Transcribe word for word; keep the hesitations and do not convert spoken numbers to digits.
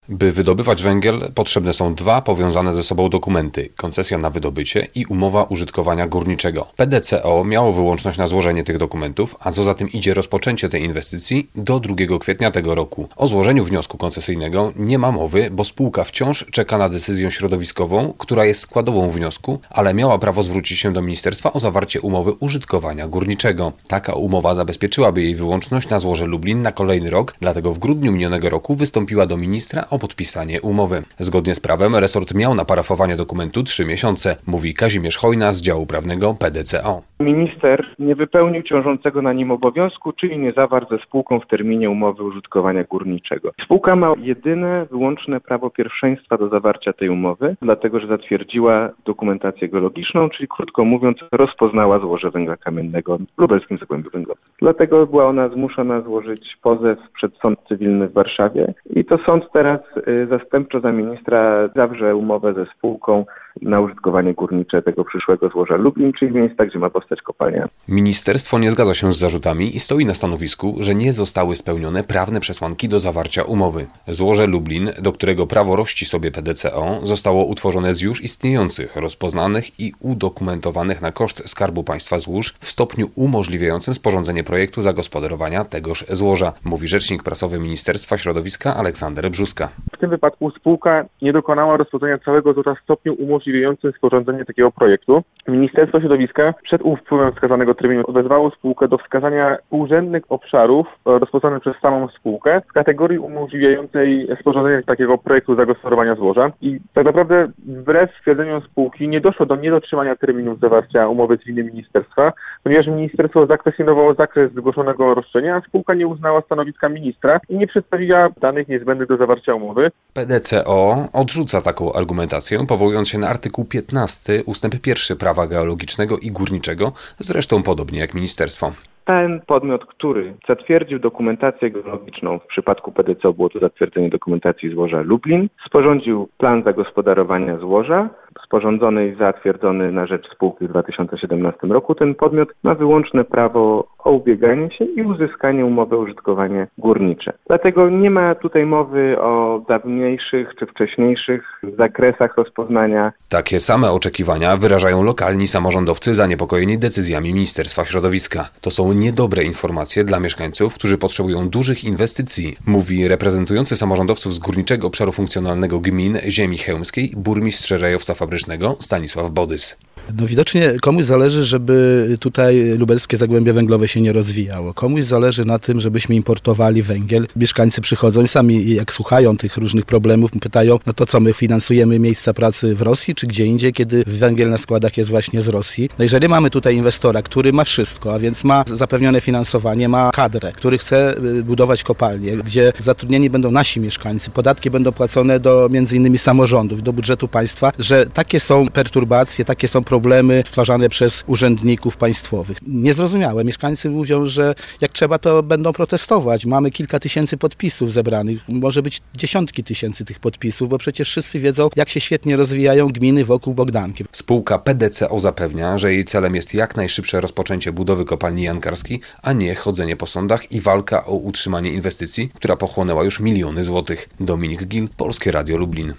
By wydobywać węgiel, potrzebne są dwa powiązane ze sobą dokumenty: koncesja na wydobycie i umowa użytkowania górniczego. P D C O miało wyłączność na złożenie tych dokumentów, a co za tym idzie rozpoczęcie tej inwestycji do drugiego kwietnia tego roku. O złożeniu wniosku koncesyjnego nie ma mowy, bo spółka wciąż czeka na decyzję środowiskową, która jest składową wniosku, ale miała prawo zwrócić się do ministerstwa o zawarcie umowy użytkowania górniczego. Taka umowa zabezpieczyłaby jej wyłączność na złoże Lublin na kolejny rok, dlatego w grudniu minionego roku wystąpiła do ministra o podpisanie umowy. Zgodnie z prawem resort miał na parafowanie dokumentu trzy miesiące, mówi Kazimierz Hojna z działu prawnego P D C O. Minister nie wypełnił ciążącego na nim obowiązku, czyli nie zawarł ze spółką w terminie umowy użytkowania górniczego. Spółka ma jedyne, wyłączne prawo pierwszeństwa do zawarcia tej umowy, dlatego że zatwierdziła dokumentację geologiczną, czyli krótko mówiąc rozpoznała złoże węgla kamiennego w lubelskim zagłębiu węglowym. Dlatego była ona zmuszona złożyć pozew przed sąd cywilny w Warszawie i to sąd teraz y, zastępczo za ministra zawrze umowę ze spółką na użytkowanie górnicze tego przyszłego złoża Lublin, czyli miejsca, gdzie ma powstać kopalnia. Ministerstwo nie zgadza się z zarzutami i stoi na stanowisku, że nie zostały spełnione prawne przesłanki do zawarcia umowy. Złoże Lublin, do którego prawo rości sobie P D C O, zostało utworzone z już istniejących, rozpoznanych i udokumentowanych na koszt Skarbu Państwa złóż w stopniu umożliwiającym sporządzenie projektu zagospodarowania tegoż złoża, mówi rzecznik prasowy Ministerstwa Środowiska Aleksander Brzuska. W tym wypadku spółka nie dokonała rozpoznania całego złoża w stopniu umożliwiającym sporządzenie takiego projektu. Ministerstwo Środowiska przed upływem wskazanego terminu odezwało spółkę do wskazania urzędnych obszarów rozpoznanych przez samą spółkę w kategorii umożliwiającej sporządzenie takiego projektu zagospodarowania złoża. I tak naprawdę wbrew stwierdzeniom spółki nie doszło do niedotrzymania terminów zawarcia umowy cywilnej ministerstwa, ponieważ ministerstwo zakwestionowało zakres zgłoszonego roszczenia, a spółka nie uznała stanowiska ministra i nie przedstawiła danych niezbędnych do zawarcia umowy. P D C O odrzuca taką argumentację, powołując się na artykuł piętnasty ustęp pierwszy prawa geologicznego i górniczego, zresztą podobnie jak ministerstwo. Ten podmiot, który zatwierdził dokumentację geologiczną, w przypadku P D C O było to zatwierdzenie dokumentacji złoża Lublin, sporządził plan zagospodarowania złoża, sporządzony i zatwierdzony na rzecz spółki w dwa tysiące siedemnastym roku. Ten podmiot ma wyłączne prawo o ubieganie się i uzyskanie umowy o użytkowanie górnicze. Dlatego nie ma tutaj mowy o dawniejszych czy wcześniejszych zakresach rozpoznania. Takie same oczekiwania wyrażają lokalni samorządowcy zaniepokojeni decyzjami Ministerstwa Środowiska. To są niedobre informacje dla mieszkańców, którzy potrzebują dużych inwestycji, mówi reprezentujący samorządowców z Górniczego Obszaru Funkcjonalnego Gmin Ziemi Chełmskiej burmistrz Rejowca Fabrycznego Stanisław Bodys. No widocznie komuś zależy, żeby tutaj lubelskie zagłębie węglowe się nie rozwijało. Komuś zależy na tym, żebyśmy importowali węgiel. Mieszkańcy przychodzą i sami, jak słuchają tych różnych problemów, pytają, no to co, my finansujemy miejsca pracy w Rosji czy gdzie indziej, kiedy węgiel na składach jest właśnie z Rosji. No jeżeli mamy tutaj inwestora, który ma wszystko, a więc ma zapewnione finansowanie, ma kadrę, który chce budować kopalnie, gdzie zatrudnieni będą nasi mieszkańcy, podatki będą płacone do między innymi samorządów, do budżetu państwa, że takie są perturbacje, takie są problemy stwarzane przez urzędników państwowych. Niezrozumiałe. Mieszkańcy mówią, że jak trzeba, to będą protestować. Mamy kilka tysięcy podpisów zebranych. Może być dziesiątki tysięcy tych podpisów, bo przecież wszyscy wiedzą, jak się świetnie rozwijają gminy wokół Bogdanki. Spółka P D C O zapewnia, że jej celem jest jak najszybsze rozpoczęcie budowy kopalni Jankarskiej, a nie chodzenie po sądach i walka o utrzymanie inwestycji, która pochłonęła już miliony złotych. Dominik Gil, Polskie Radio Lublin.